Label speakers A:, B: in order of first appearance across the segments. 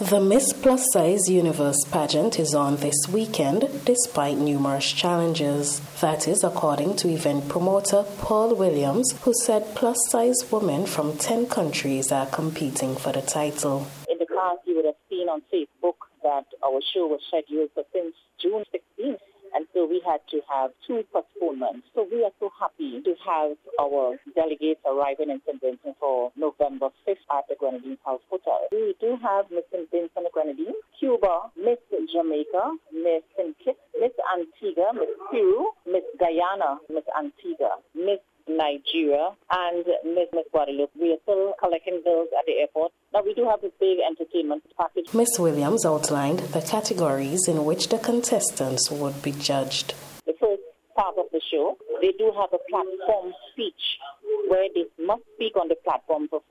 A: The Miss Plus Size Universe pageant is on this weekend despite numerous challenges. That is according to event promoter Paul Williams, who said plus-size women from 10 countries are competing for the title.
B: In the past, you would have seen on Facebook that our show was scheduled for since June 16th. And so we had to have 2 postponements. So we are so happy to have our delegates arriving in St. Vincent for November 5th at the Grenadines House Hotel. We do have Miss St. Vincent and the Grenadines, Cuba, Miss Jamaica, Miss St. Kitts, Miss Antigua, Miss Peru, Miss Guyana, Miss Antigua, Miss Nigeria, and Miss Guadeloupe. We are still collecting bills at the airport. Now we do have a big entertainment package.
A: Miss Williams outlined the categories in which the contestants would be judged.
B: The first part of the show, they do have a platform speech where they must speak on the platform for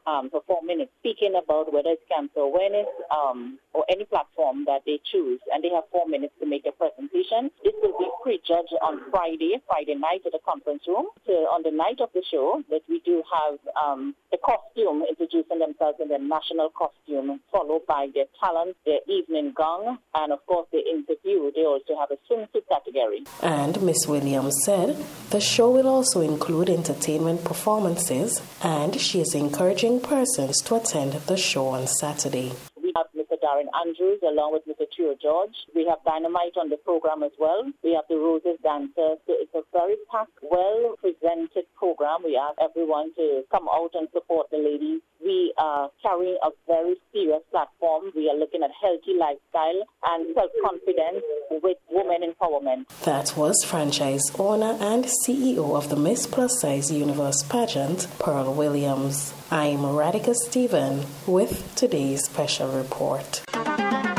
B: 4 minutes, speaking about whether it's cancer awareness or any platform that they choose, and they have 4 minutes to make a presentation. This will be pre-judged on Friday night at the conference room. So on the night of the show, that we do have the costume introducing themselves in their national costume, followed by their talent, their evening gown, and of course the interview. They also have a swimsuit category.
A: And Miss Williams said the show will also include entertainment performances, and she is encouraging persons to attend the show on Saturday.
B: We have Mr. Darren Andrews along with Mr. Trio George. We have Dynamite on the program as well. We have the Roses Dancers. So it's a very packed, well-presented program. We ask everyone to come out and support the ladies. We are carrying a very serious platform. We are looking at healthy lifestyle and self-confidence with women empowerment.
A: That was franchise owner and CEO of the Miss Plus Size Universe pageant, Pearl Williams. I'm Radhika Stephen with today's special report.